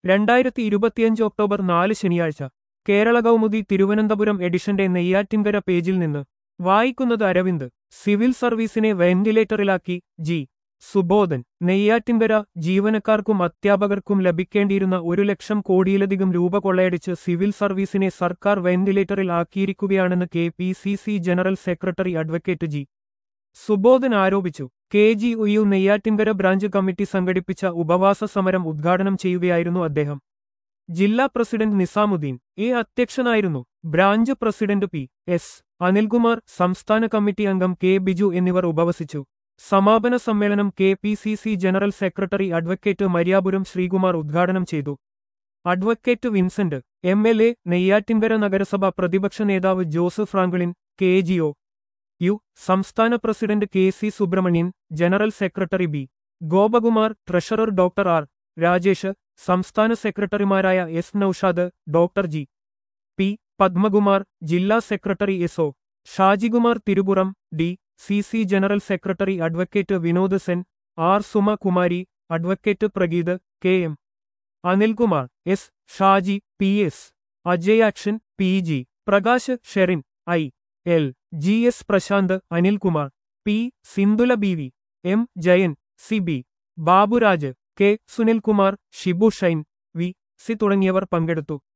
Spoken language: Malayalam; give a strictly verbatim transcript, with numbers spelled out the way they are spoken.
രണ്ടായിരത്തി ഇരുപത്തിയഞ്ച് ഒക്ടോബർ നാല് ശനിയാഴ്ച കേരള കൗമുദി തിരുവനന്തപുരം എഡിഷന്റെ നെയ്യാറ്റിൻകര പേജിൽ നിന്ന് വായിക്കുന്നത് അരവിന്ദ്. സിവിൽ സർവീസിനെ വെന്റിലേറ്ററിലാക്കി ജി സുബോധൻ. നെയ്യാറ്റിൻകര ജീവനക്കാർക്കും അധ്യാപകർക്കും ലഭിക്കേണ്ടിയിരുന്ന ഒരു ലക്ഷം കോടിയിലധികം രൂപ കൊള്ളയടിച്ച് സിവിൽ സർവീസിനെ സർക്കാർ വെന്റിലേറ്ററിൽ ആക്കിയിരിക്കുകയാണെന്ന് K P C C general secretary advocate G Subodhan ആരോപിച്ചു. K G O U Neyyattinkara branch committee സംഘടിപ്പിച്ച ഉപവാസ സമരം ഉദ്ഘാടനം ചെയ്യുകയായിരുന്നു അദ്ദേഹം. ജില്ലാ പ്രസിഡന്റ് നിസാമുദ്ദീൻ എ അധ്യക്ഷനായിരുന്നു. Branch president P S Anilkumar, സംസ്ഥാന കമ്മിറ്റി അംഗം കെ ബിജു എന്നിവർ ഉപവസിച്ചു. സമാപന സമ്മേളനം K P C C general secretary advocate Maryapuram Sreekumar ഉദ്ഘാടനം ചെയ്തു. Advocate Vincent M L A, Neyyattinkara നഗരസഭ പ്രതിപക്ഷ നേതാവ് Jose Franklin, K G O U സംസ്ഥാന president K C Subramanian, general secretary B Gopakumar, treasurer doctor R Rajesh, സംസ്ഥാന സെക്രട്ടറിമാരായ S Naushad, doctor G P Padmakumar, ജില്ലാ secretary S O Shajikumar Thirupuram, D C C general secretary advocate Vinod Sen, R Suma Kumari, advocate Prageeth, K M Anilkumar, S Shaji, P S Ajayakshan, P G Prakash, Sherin, I L G S Prashanth, Anilkumar, P Sindhula, B V M Jayan, C B Baburaj, K Sunilkumar, Shibu Shine, V C തുടങ്ങിയവർ പങ്കെടുത്തു.